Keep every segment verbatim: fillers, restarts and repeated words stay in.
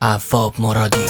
عفاب مرادی.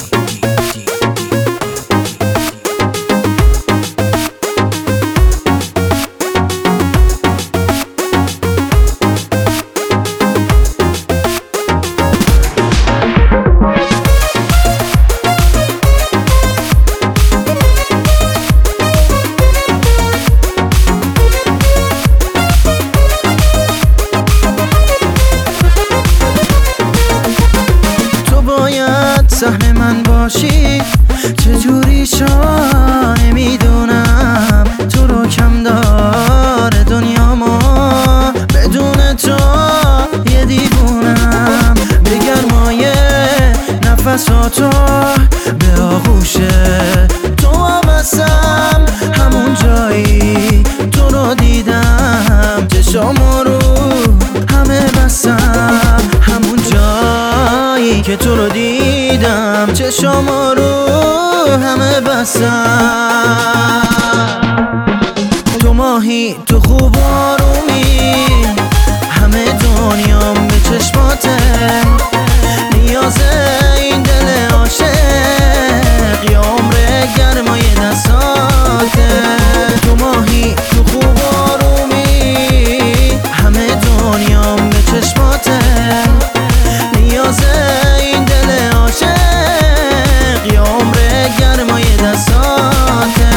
سهم من باشی چجوری شا نمیدونم، تو رو کم داره دنیا ما، بدون تو یه دیوونم. به گرمای نفساتو به آغوشه تو هم هستم، همون جایی تو رو دیدم، چشامو رو همه بستم، همون جایی که تو رو دیدم، چشامو رو همه بستم. تو ماهی تو خوب آرومی، همه دنیام به چشماته، نیاز این دل عاشق یا عمر گرمای دستاته. تو ماهی تو خوب آرومی، همه دنیام به چشماته، نیاز این دل عاشق یا عمر گرمای دستاته.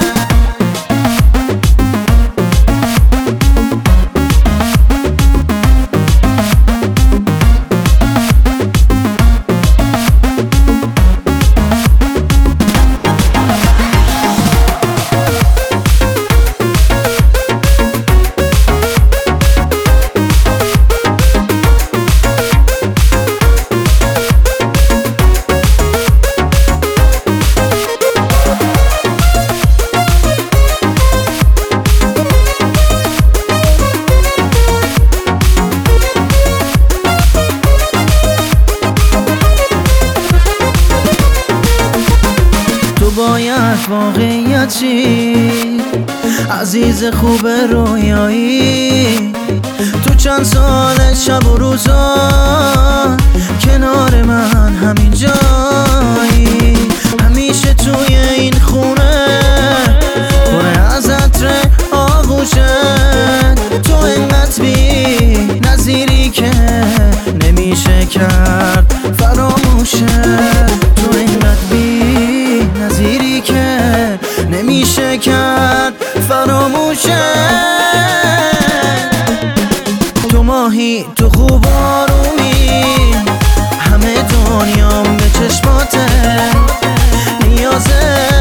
باید واقعیتی عزیز خوب رویایی، تو چند سال شب و روزا کنار من همین جایی، همیشه توی این خونه پر از عطر آغوشت، تو اینقدر بی نظیری که نمیشه کرد فراموشه، تو اینقدر بی نظیری که نمیشه کرد فراموشه. تو ماهی تو خوب آرومی، همه دنیام به چشماته، نیازه